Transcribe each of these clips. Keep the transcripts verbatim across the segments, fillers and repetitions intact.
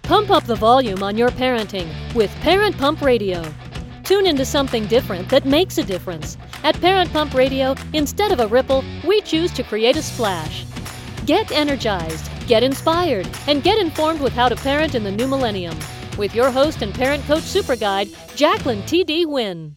Pump up the volume on your parenting with Parent Pump Radio. Tune into something different that makes a difference. At Parent Pump Radio, instead of a ripple, we choose to create a splash. Get energized, get inspired, and get informed with how to parent in the new millennium. With your host and parent coach super guide, Jacqueline T D. Huynh.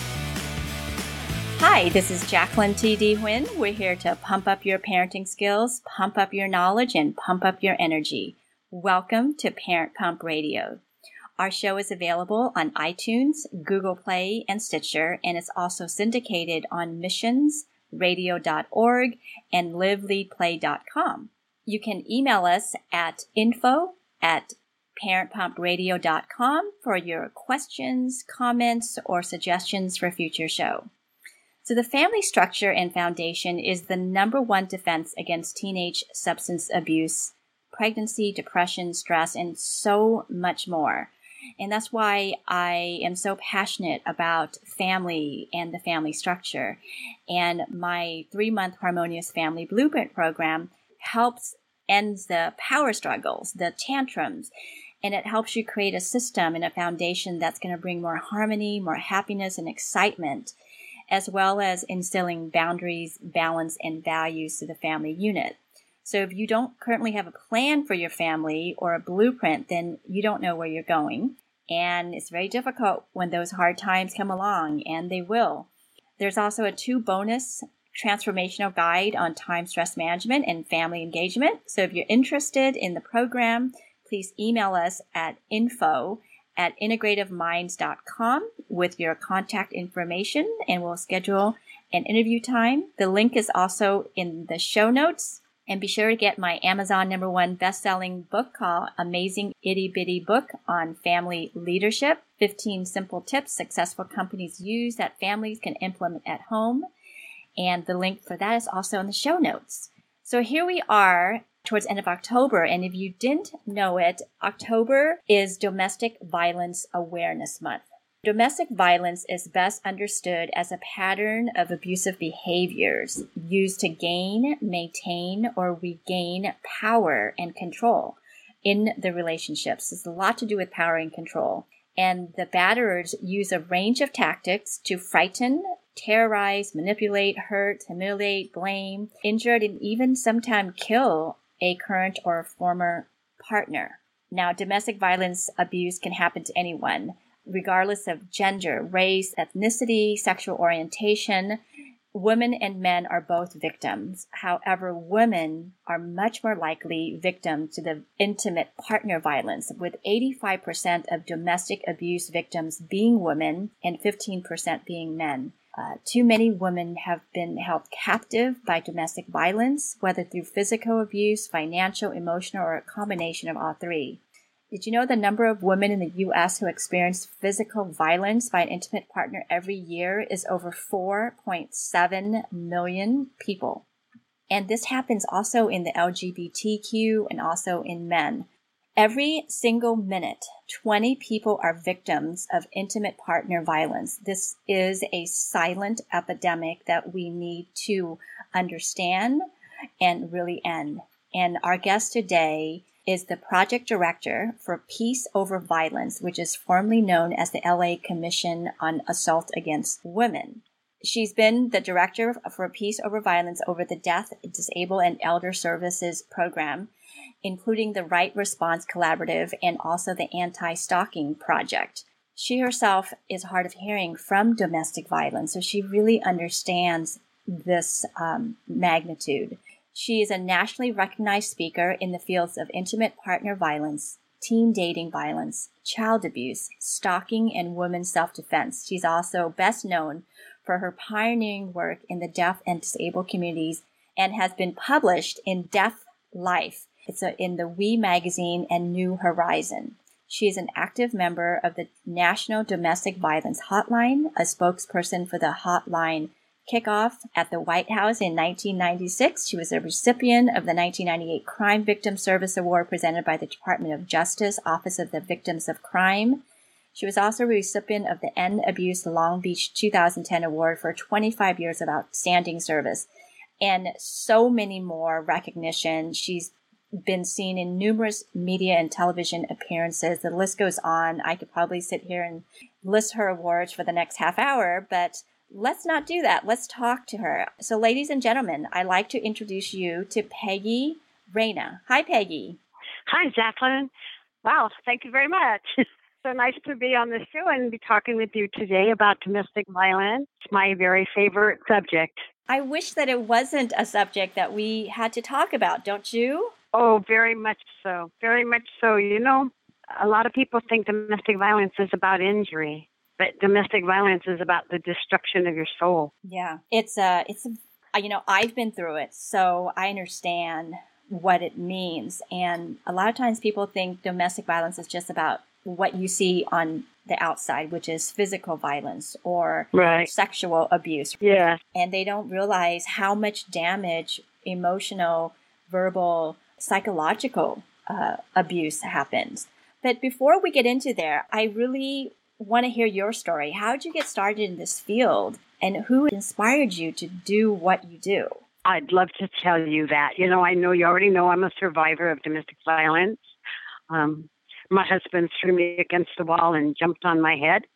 Hi, this is Jacqueline T D. Huynh. We're here to pump up your parenting skills, pump up your knowledge, and pump up your energy. Welcome to Parent Pump Radio. Our show is available on iTunes, Google Play, and Stitcher, and it's also syndicated on missions radio dot org and live lead play dot com. You can email us at info at parent pump radio dot com for your questions, comments, or suggestions for future show. So the family structure and foundation is the number one defense against teenage substance abuse, pregnancy, depression, stress, and so much more. And that's why I am so passionate about family and the family structure. And my three-month Harmonious Family Blueprint program helps end the power struggles, the tantrums, and it helps you create a system and a foundation that's going to bring more harmony, more happiness, and excitement, as well as instilling boundaries, balance, and values to the family unit. So if you don't currently have a plan for your family or a blueprint, then you don't know where you're going. And it's very difficult when those hard times come along, and they will. There's also a two bonus transformational guide on time stress management and family engagement. So if you're interested in the program, please email us at info at integrative minds dot com with your contact information, and we'll schedule an interview time. The link is also in the show notes. And be sure to get my Amazon number one best-selling book called Amazing Itty Bitty Book on Family Leadership, fifteen Simple Tips Successful Companies Use that Families Can Implement at Home. And the link for that is also in the show notes. So here we are towards the end of October. And if you didn't know it, October is Domestic Violence Awareness Month. Domestic violence is best understood as a pattern of abusive behaviors used to gain, maintain, or regain power and control in the relationships. It's a lot to do with power and control. And the batterers use a range of tactics to frighten, terrorize, manipulate, hurt, humiliate, blame, injure, and even sometimes kill a current or former partner. Now, domestic violence abuse can happen to anyone, regardless of gender, race, ethnicity, sexual orientation. Women and men are both victims. However, women are much more likely victims to the intimate partner violence, with eighty-five percent of domestic abuse victims being women and fifteen percent being men. Uh, too many women have been held captive by domestic violence, whether through physical abuse, financial, emotional, or a combination of all three. Did you know the number of women in the U S who experience physical violence by an intimate partner every year is over four point seven million people? And this happens also in the L G B T Q and also in men. Every single minute, twenty people are victims of intimate partner violence. This is a silent epidemic that we need to understand and really end. And our guest today is the project director for Peace Over Violence, which is formerly known as the L A Commission on Assault Against Women. She's been the director for Peace Over Violence over the Deaf, Disabled, and Elder Services program, including the Right Response Collaborative and also the Anti-Stalking Project. She herself is hard of hearing from domestic violence, so she really understands this um, magnitude. She is a nationally recognized speaker in the fields of intimate partner violence, teen dating violence, child abuse, stalking, and women's self-defense. She's also best known for her pioneering work in the deaf and disabled communities and has been published in Deaf Life. It's a, in the We magazine and New Horizon. She is an active member of the National Domestic Violence Hotline, a spokesperson for the hotline kickoff at the White House in nineteen ninety-six. She was a recipient of the nineteen ninety-eight Crime Victim Service Award presented by the Department of Justice, Office of the Victims of Crime. She was also a recipient of the End Abuse Long Beach two thousand ten Award for twenty-five years of outstanding service, and so many more recognition. She's been seen in numerous media and television appearances. The list goes on. I could probably sit here and list her awards for the next half hour, but let's not do that. Let's talk to her. So, ladies and gentlemen, I'd like to introduce you to Peggy Reyna. Hi, Peggy. Hi, Jacqueline. Wow, thank you very much. So nice to be on the show and be talking with you today about domestic violence. It's my very favorite subject. I wish that it wasn't a subject that we had to talk about, don't you? Oh, very much so. Very much so. You know, a lot of people think domestic violence is about injury, but domestic violence is about the destruction of your soul. Yeah, it's a, it's a, you know, I've been through it, so I understand what it means. And a lot of times people think domestic violence is just about what you see on the outside, which is physical violence or right. sexual abuse. Yeah. And they don't realize how much damage, emotional, verbal, psychological uh, abuse happens. But before we get into there, I really want to hear your story. How did you get started in this field, and who inspired you to do what you do? I'd love to tell you that. You know, I know you already know I'm a survivor of domestic violence. Um, my husband threw me against the wall and jumped on my head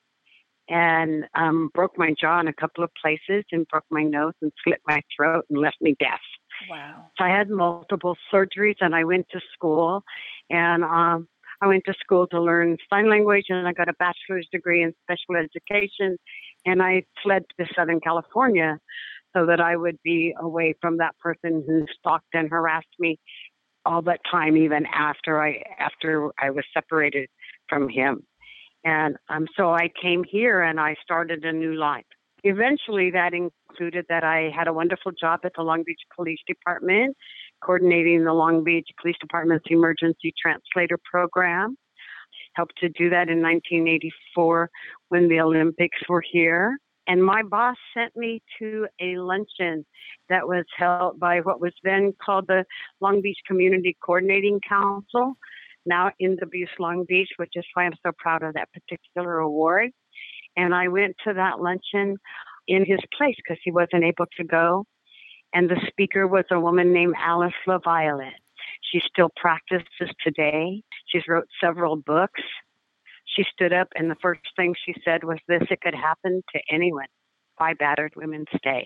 and um, broke my jaw in a couple of places and broke my nose and slit my throat and left me deaf. Wow. So I had multiple surgeries, and I went to school, and um, I went to school to learn sign language, and I got a bachelor's degree in special education, and I fled to Southern California so that I would be away from that person who stalked and harassed me all that time, even after I after I was separated from him. And um, so I came here and I started a new life. Eventually, that included that I had a wonderful job at the Long Beach Police Department, coordinating the Long Beach Police Department's emergency translator program. Helped to do that in nineteen eighty-four when the Olympics were here. And my boss sent me to a luncheon that was held by what was then called the Long Beach Community Coordinating Council, now in Abuse Long Beach, which is why I'm so proud of that particular award. And I went to that luncheon in his place because he wasn't able to go. And the speaker was a woman named Alice LaViolette. She still practices today. She's wrote several books. She stood up, and the first thing she said was this: it could happen to anyone. Why battered women stay.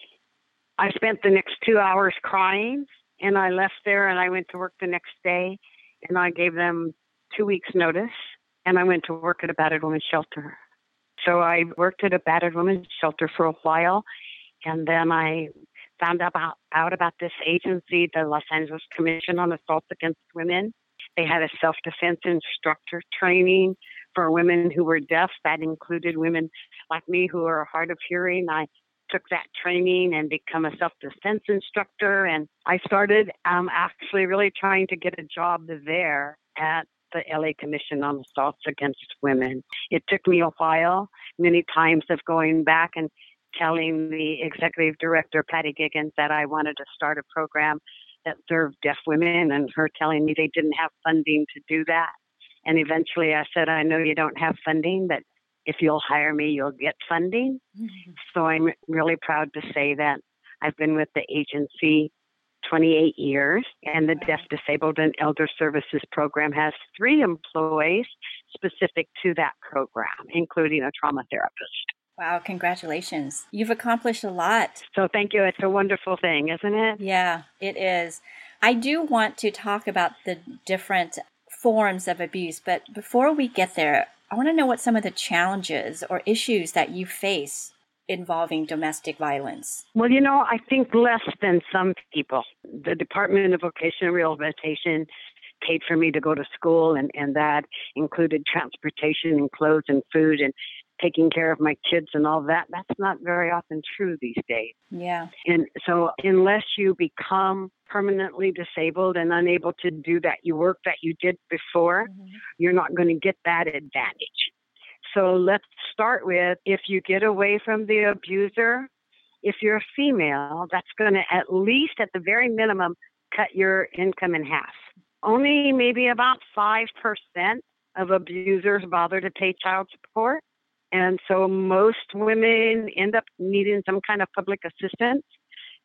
I spent the next two hours crying, and I left there, and I went to work the next day, and I gave them two weeks' notice, and I went to work at a battered women's shelter. So I worked at a battered women's shelter for a while, and then I found out about, out about this agency, the Los Angeles Commission on Assault Against Women. They had a self-defense instructor training for women who were deaf. That included women like me who are hard of hearing. I took that training and become a self-defense instructor. And I started um, actually really trying to get a job there at the L A Commission on Assaults Against Women. It took me a while, many times of going back and telling the executive director, Patty Giggins, that I wanted to start a program that served deaf women, and her telling me they didn't have funding to do that. And eventually I said, I know you don't have funding, but if you'll hire me, you'll get funding. Mm-hmm. So I'm really proud to say that I've been with the agency twenty-eight years, and the Deaf, Disabled, and Elder Services program has three employees specific to that program, including a trauma therapist. Wow, congratulations. You've accomplished a lot. So thank you. It's a wonderful thing, isn't it? Yeah, it is. I do want to talk about the different forms of abuse, but before we get there, I want to know what some of the challenges or issues that you face involving domestic violence. Well, you know, I think less than some people. The Department of Vocational Rehabilitation paid for me to go to school, and, and that included transportation and clothes and food and taking care of my kids and all that. That's not very often true these days. Yeah. And so unless you become permanently disabled and unable to do that you work that you did before, mm-hmm. you're not going to get that advantage. So let's start with, if you get away from the abuser, if you're a female, that's going to at least at the very minimum cut your income in half. Only maybe about five percent of abusers bother to pay child support. And so most women end up needing some kind of public assistance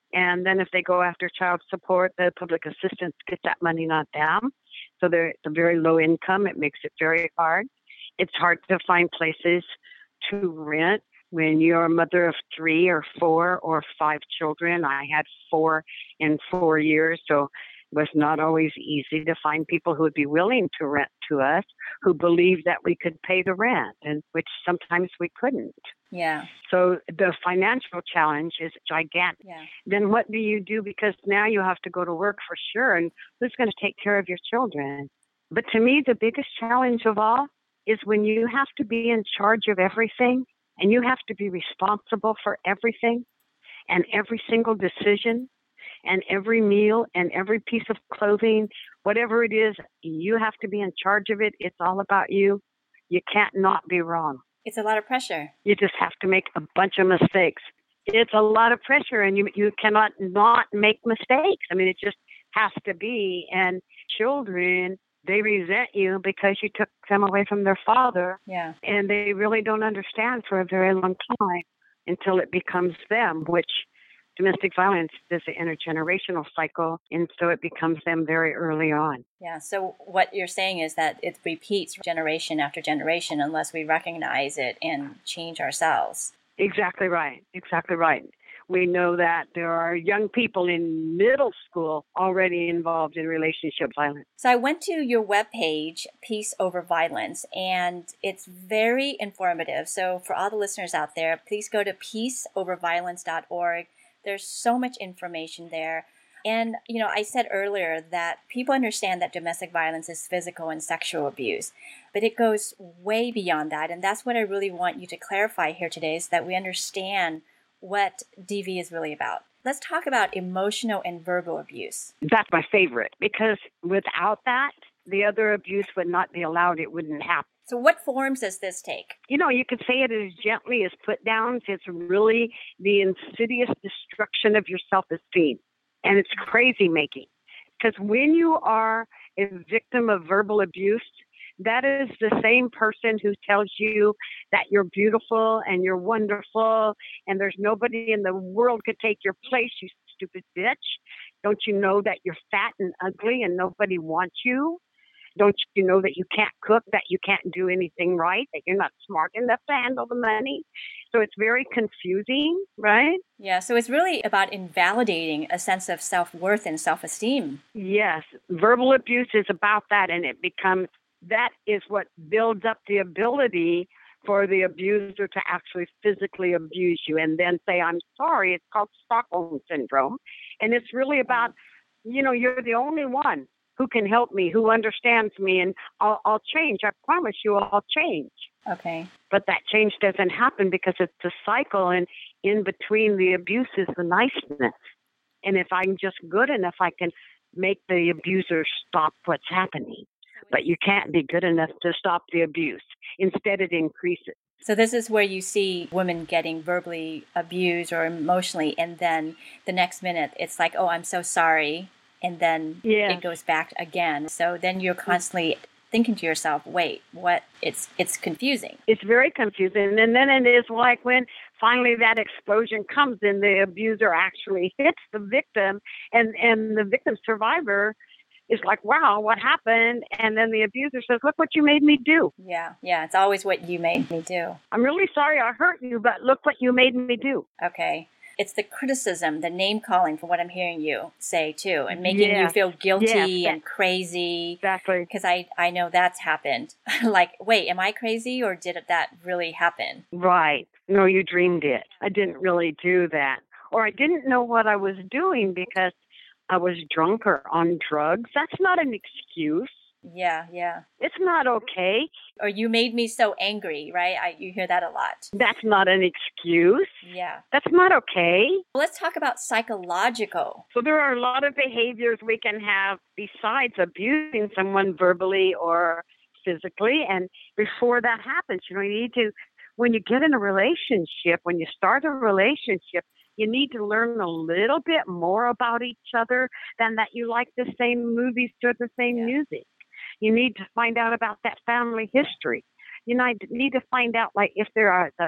And then if they go after child support, the public assistance gets that money, not them. So they're it's a very low income. It makes it very hard. It's hard to find places to rent when you're a mother of three or four or five children. I had four in four years, so it was not always easy to find people who would be willing to rent to us, who believed that we could pay the rent, and which sometimes we couldn't. Yeah. So the financial challenge is gigantic. Yeah. Then what do you do? Because now you have to go to work for sure, and who's going to take care of your children? But to me, the biggest challenge of all is when you have to be in charge of everything, and you have to be responsible for everything and every single decision and every meal and every piece of clothing, whatever it is, you have to be in charge of it. It's all about you. You can't not be wrong. It's a lot of pressure. You just have to make a bunch of mistakes. It's a lot of pressure, and you you cannot not make mistakes. I mean, it just has to be. And children, they resent you because you took them away from their father. Yeah. And they really don't understand for a very long time until it becomes them, which domestic violence is an intergenerational cycle, and so it becomes them very early on. Yeah, so what you're saying is that it repeats generation after generation unless we recognize it and change ourselves. Exactly right. Exactly right. We know that there are young people in middle school already involved in relationship violence. So I went to your webpage, Peace Over Violence, and it's very informative. So for all the listeners out there, please go to peace over violence dot org. There's so much information there. And, you know, I said earlier that people understand that domestic violence is physical and sexual abuse, but it goes way beyond that. And that's what I really want you to clarify here today, is that we understand what D V is really about. Let's talk about emotional and verbal abuse. That's my favorite, because without that, the other abuse would not be allowed. It wouldn't happen. So what forms does this take? You know, you could say it as gently as put downs. It's really the insidious destruction of your self-esteem. And it's crazy making. Because when you are a victim of verbal abuse, that is the same person who tells you that you're beautiful and you're wonderful and there's nobody in the world could take your place, you stupid bitch. Don't you know that you're fat and ugly and nobody wants you? Don't you know that you can't cook, that you can't do anything right, that you're not smart enough to handle the money? So it's very confusing, right? Yeah, so it's really about invalidating a sense of self-worth and self-esteem. Yes, verbal abuse is about that, and it becomes, that is what builds up the ability for the abuser to actually physically abuse you and then say, I'm sorry. It's called Stockholm Syndrome. And it's really about, you know, you're the only one who can help me, who understands me, and I'll, I'll change. I promise you I'll change. Okay. But that change doesn't happen because it's a cycle, and in between the abuse is the niceness. And if I'm just good enough, I can make the abuser stop what's happening. But you can't be good enough to stop the abuse. Instead, it increases. So this is where you see women getting verbally abused or emotionally, and then the next minute it's like, oh, I'm so sorry. And then yeah. it goes back again. So then you're constantly thinking to yourself, wait, what? It's it's confusing. It's very confusing. And then it is like when finally that explosion comes and the abuser actually hits the victim, and, and the victim survivor is like, wow, what happened? And then the abuser says, look what you made me do. Yeah, yeah, it's always what you made me do. I'm really sorry I hurt you, but look what you made me do. Okay. It's the criticism, the name calling for what I'm hearing you say too, and making yeah. you feel guilty yeah. and crazy. Exactly. Because I, I know that's happened. Like, wait, am I crazy or did that really happen? Right. No, you dreamed it. I didn't really do that. Or I didn't know what I was doing because I was drunk or on drugs. That's not an excuse. Yeah, yeah. It's not okay. Or you made me so angry, right? I, you hear that a lot. That's not an excuse. Yeah. That's not okay. Let's talk about psychological. So there are a lot of behaviors we can have besides abusing someone verbally or physically. And before that happens, you know, you need to, when you get in a relationship, when you start a relationship, you need to learn a little bit more about each other than that you like the same movies or the same yeah. music. You need to find out about that family history. You need to find out, like, if there are the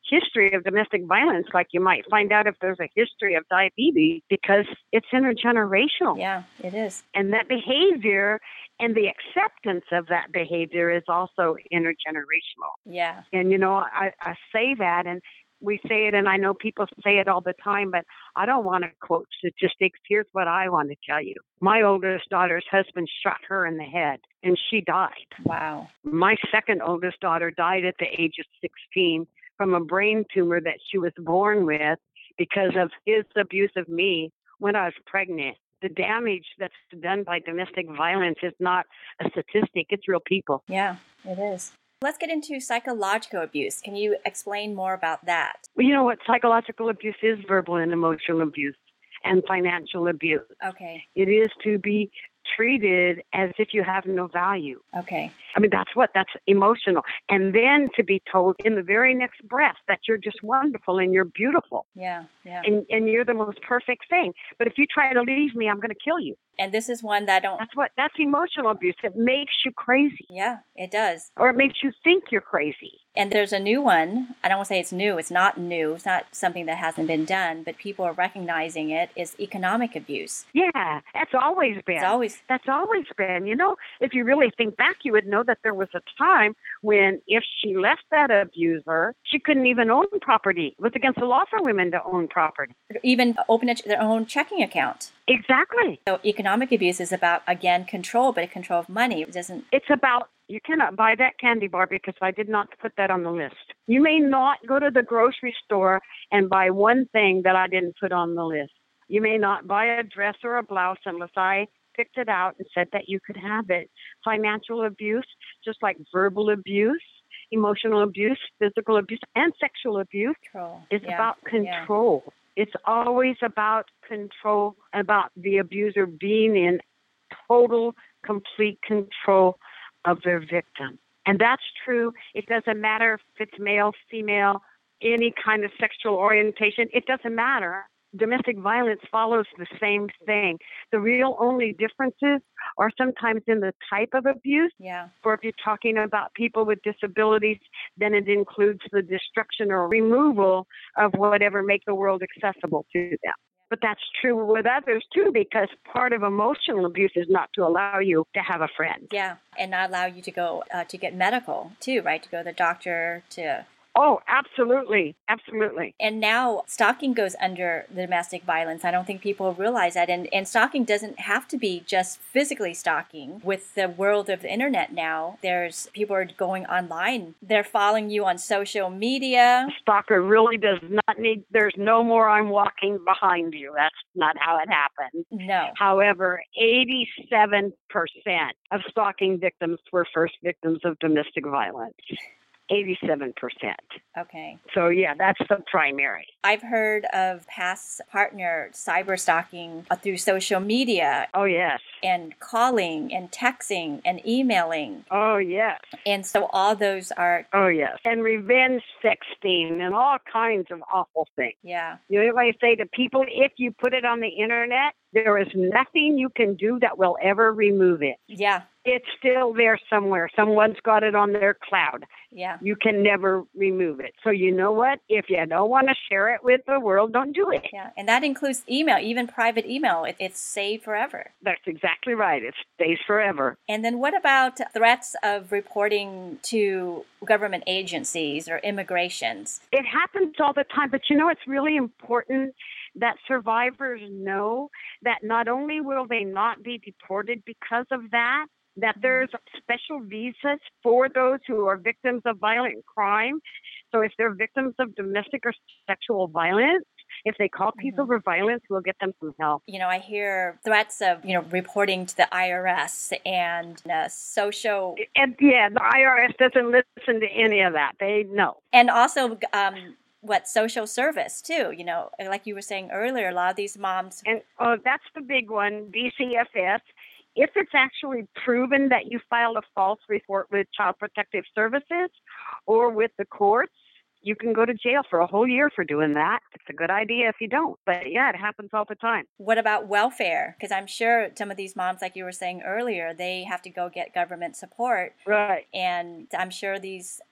history of domestic violence like you might find out if there's a history of diabetes, because it's intergenerational. Yeah, it is. And that behavior and the acceptance of that behavior is also intergenerational. Yeah. And, you know, I, I say that, and we say it, and I know people say it all the time, but I don't want to quote statistics. Here's what I want to tell you. My oldest daughter's husband shot her in the head, and she died. Wow. My second oldest daughter died at the age of sixteen from a brain tumor that she was born with because of his abuse of me when I was pregnant. The damage that's done by domestic violence is not a statistic. It's real people. Yeah, it is. Let's get into psychological abuse. Can you explain more about that? Well, you know what psychological abuse is? Verbal and emotional abuse and financial abuse. Okay. It is to be treated as if you have no value. Okay. I mean, that's what, that's emotional. And then to be told in the very next breath that you're just wonderful and you're beautiful. Yeah, yeah. And, and you're the most perfect thing. But if you try to leave me, I'm going to kill you. And this is one that I don't... That's what, that's emotional abuse. It makes you crazy. Yeah, it does. Or it makes you think you're crazy. And there's a new one. I don't want to say it's new. It's not new. It's not something that hasn't been done, but people are recognizing it, is economic abuse. Yeah, that's always been. It's always... That's always been. You know, if you really think back, you would know that there was a time when if she left that abuser, she couldn't even own property. It was against the law for women to own property. Even open a, their own checking account. Exactly. So economic abuse is about, again, control, but control of money. It doesn't... It's about, you cannot buy that candy bar because I did not put that on the list. You may not go to the grocery store and buy one thing that I didn't put on the list. You may not buy a dress or a blouse unless I picked it out and said that you could have it. Financial abuse, just like verbal abuse, emotional abuse, physical abuse, and sexual abuse, control. is Yeah. about control. Yeah. It's always about control, about the abuser being in total, complete control of their victim. And that's true. It doesn't matter if it's male, female, any kind of sexual orientation. It doesn't matter. Domestic violence follows the same thing. The real only differences are sometimes in the type of abuse. Yeah. Or if you're talking about people with disabilities, then it includes the destruction or removal of whatever make the world accessible to them. But that's true with others too, because part of emotional abuse is not to allow you to have a friend. Yeah, and not allow you to go uh, to get medical too, right? To go to the doctor, to... Oh, absolutely. Absolutely. And now stalking goes under the domestic violence. I don't think people realize that. And, and stalking doesn't have to be just physically stalking. With the world of the internet now, there's people are going online. They're following you on social media. A stalker really does not need, there's no more I'm walking behind you. That's not how it happens. No. However, eighty-seven percent of stalking victims were first victims of domestic violence. eighty-seven percent. Okay. So, yeah, that's the primary. I've heard of past partner cyber stalking through social media. Oh, yes. And calling and texting and emailing. Oh, yes. And so all those are... Oh, yes. And revenge sexting and all kinds of awful things. Yeah. You know what I say to people? If you put it on the internet, there is nothing you can do that will ever remove it. Yeah. It's still there somewhere. Someone's got it on their cloud. Yeah. You can never remove it. So you know what? If you don't want to share it with the world, don't do it. Yeah. And that includes email, even private email. It, it's saved forever. That's exactly right. It stays forever. And then what about threats of reporting to government agencies or immigrations? It happens all the time. But you know, it's really important that survivors know that not only will they not be deported because of that, that there's special visas for those who are victims of violent crime. So if they're victims of domestic or sexual violence, if they call people mm-hmm. for violence, we'll get them some help. You know, I hear threats of, you know, reporting to the I R S and uh, social... And yeah, the I R S doesn't listen to any of that. They know. And also... Um, what social service too, you know, like you were saying earlier, a lot of these moms. And oh, that's the big one, D C F S. If it's actually proven that you filed a false report with Child Protective Services or with the courts, you can go to jail for a whole year for doing that. It's a good idea if you don't. But yeah, it happens all the time. What about welfare? Because I'm sure some of these moms, like you were saying earlier, they have to go get government support. Right. And I'm sure these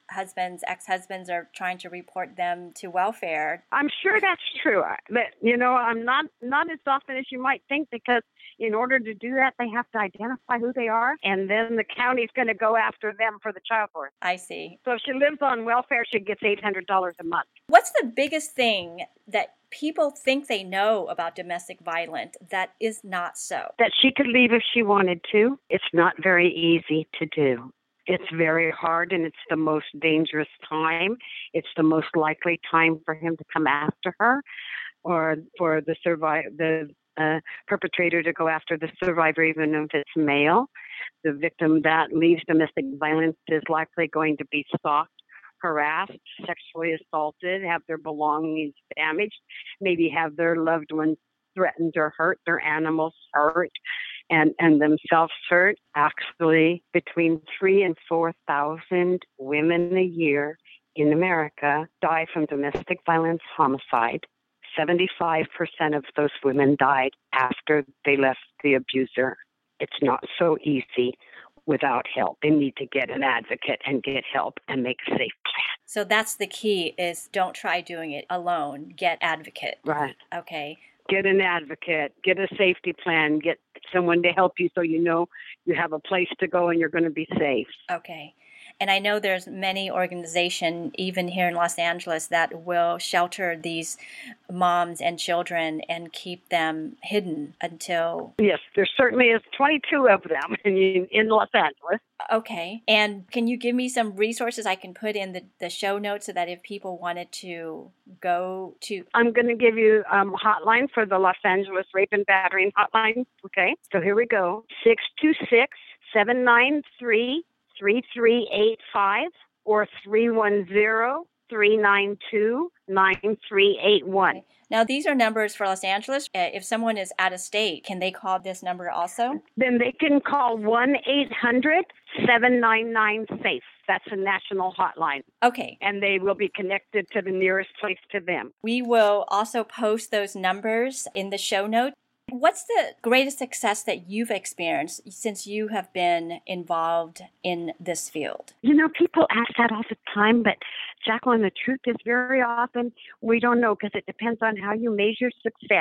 husbands, ex-husbands are trying to report them to welfare. I'm sure that's true. But, you know, I'm not, not as often as you might think, because in order to do that, they have to identify who they are, and then the county's going to go after them for the child support. I see. So if she lives on welfare, she gets eight hundred dollars a month. What's the biggest thing that people think they know about domestic violence that is not so? That she could leave if she wanted to. It's not very easy to do. It's very hard, and it's the most dangerous time. It's the most likely time for him to come after her, or for the survivor, the uh, perpetrator to go after the survivor, even if it's male. The victim that leaves domestic violence is likely going to be stalked, harassed, sexually assaulted, have their belongings damaged, maybe have their loved ones threatened or hurt, their animals hurt, and, and themselves hurt. Actually, between three and four thousand women a year in America die from domestic violence homicide. seventy-five percent of those women died after they left the abuser. It's not so easy without help. They need to get an advocate and get help and make a safe plan. So that's the key, is don't try doing it alone. Get advocate. Right. Okay. Get an advocate, get a safety plan, get someone to help you so you know you have a place to go and you're going to be safe. Okay. And I know there's many organizations, even here in Los Angeles, that will shelter these moms and children and keep them hidden until... Yes, there certainly is twenty-two of them in, in Los Angeles. Okay. And can you give me some resources I can put in the, the show notes so that if people wanted to go to... I'm going to give you a um, hotline for the Los Angeles Rape and Battering Hotline. Okay. So here we go. six two six, seven nine three, three three eight five or three one zero, three nine two, nine three eight one. Okay. Now, these are numbers for Los Angeles. Uh, if someone is out of state, can they call this number also? Then they can call one eight hundred, seven nine nine, SAFE. That's a national hotline. Okay. And they will be connected to the nearest place to them. We will also post those numbers in the show notes. What's the greatest success that you've experienced since you have been involved in this field? You know, people ask that all the time, but Jacqueline, the truth is very often we don't know, because it depends on how you measure success.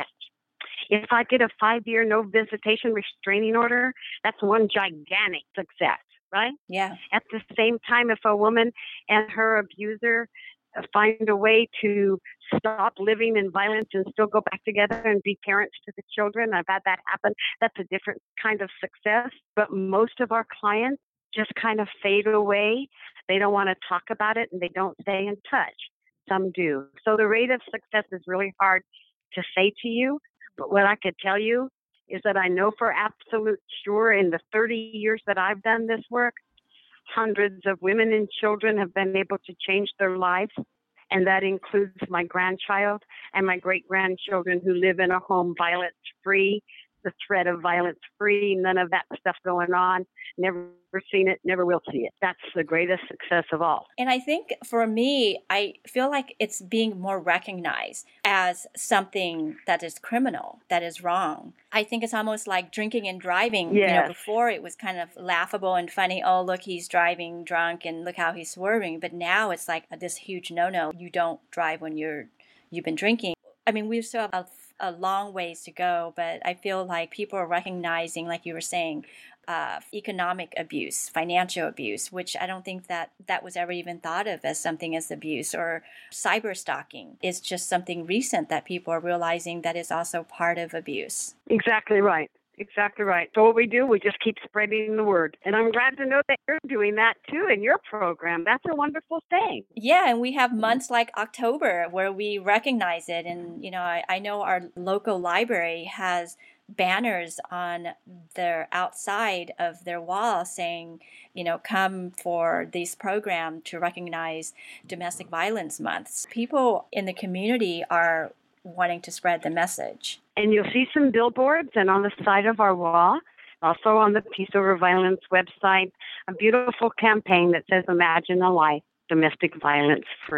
If I get a five-year no visitation restraining order, that's one gigantic success, right? Yeah. At the same time, if a woman and her abuser find a way to stop living in violence and still go back together and be parents to the children, I've had that happen. That's a different kind of success. But most of our clients just kind of fade away. They don't want to talk about it, and they don't stay in touch. Some do. So the rate of success is really hard to say to you. But what I could tell you is that I know for absolute sure, in the thirty years that I've done this work, hundreds of women and children have been able to change their lives. And that includes my grandchild and my great-grandchildren who live in a home violence-free, the threat of violence-free, none of that stuff going on. Never seen it, never will see it. That's the greatest success of all. And I think for me, I feel like it's being more recognized as something that is criminal, that is wrong. I think it's almost like drinking and driving. Yes. You know, before it was kind of laughable and funny. Oh, look, he's driving drunk and look how he's swerving. But now it's like this huge no-no. You don't drive when you're you've been drinking. I mean, we still have a a long ways to go, but I feel like people are recognizing, like you were saying, uh, economic abuse, financial abuse, which I don't think that that was ever even thought of as something as abuse, or cyber stalking is just something recent that people are realizing that is also part of abuse. Exactly right. Exactly right. So what we do, we just keep spreading the word. And I'm glad to know that you're doing that too in your program. That's a wonderful thing. Yeah, and we have months like October where we recognize it. And, you know, I, I know our local library has banners on their outside of their wall saying, you know, come for this program to recognize Domestic Violence Months. People in the community are wanting to spread the message. And you'll see some billboards, and on the side of our wall, also on the Peace Over Violence website, a beautiful campaign that says, imagine a life domestic violence free.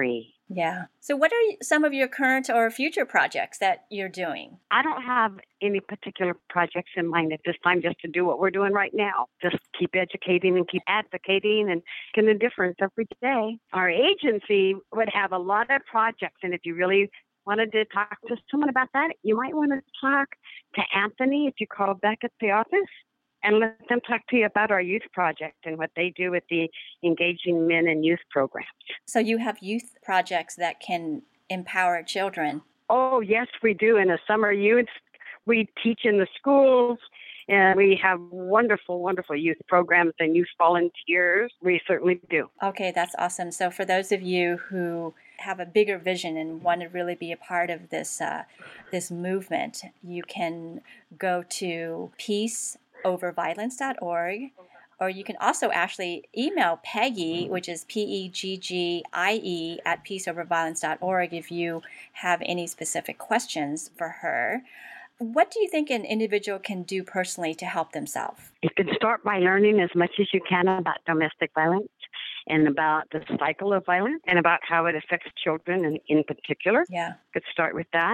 Yeah. So what are some of your current or future projects that you're doing? I don't have any particular projects in mind at this time, just to do what we're doing right now. Just keep educating and keep advocating and making a difference every day. Our agency would have a lot of projects, and if you really wanted to talk to someone about that, you might want to talk to Anthony if you call back at the office and let them talk to you about our youth project and what they do with the Engaging Men and Youth programs. So you have youth projects that can empower children. Oh, yes, we do. In the summer youth, we teach in the schools, and we have wonderful, wonderful youth programs and youth volunteers. We certainly do. Okay, that's awesome. So for those of you who have a bigger vision and want to really be a part of this uh, this movement, you can go to peace over violence dot org, or you can also actually email Peggy, which is P E G G I E, at peace over violence dot org if you have any specific questions for her. What do you think an individual can do personally to help themselves? You can start by learning as much as you can about domestic violence and about the cycle of violence and about how it affects children in, in particular. Yeah. You could start with that.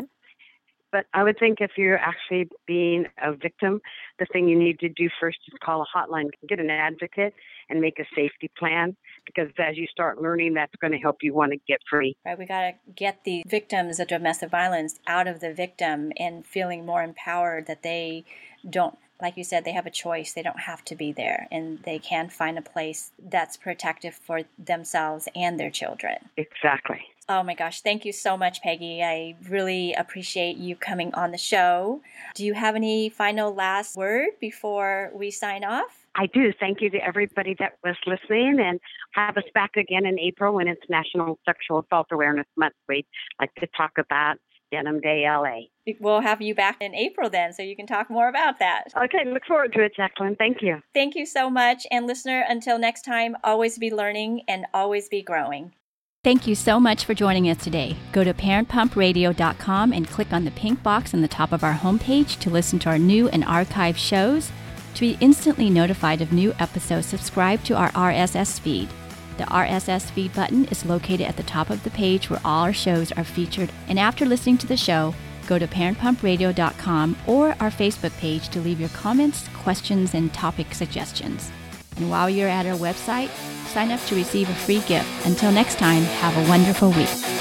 But I would think if you're actually being a victim, the thing you need to do first is call a hotline, get an advocate, and make a safety plan. Because as you start learning, that's going to help you want to get free. Right, we got to get the victims of domestic violence out of the victim and feeling more empowered that they don't, like you said, they have a choice. They don't have to be there, and they can find a place that's protective for themselves and their children. Exactly. Oh my gosh, thank you so much, Peggy. I really appreciate you coming on the show. Do you have any final last word before we sign off? I do. Thank you to everybody that was listening, and have us back again in April when it's National Sexual Assault Awareness Month. We'd like to talk about Denim Day L A. We'll have you back in April then, so you can talk more about that. Okay, look forward to it, Jacqueline. Thank you. Thank you so much. And listener, until next time, always be learning and always be growing. Thank you so much for joining us today. Go to parent pump radio dot com and click on the pink box on the top of our homepage to listen to our new and archived shows. To be instantly notified of new episodes, subscribe to our R S S feed. The R S S feed button is located at the top of the page where all our shows are featured. And after listening to the show, go to parent pump radio dot com or our Facebook page to leave your comments, questions, and topic suggestions. And while you're at our website, sign up to receive a free gift. Until next time, have a wonderful week.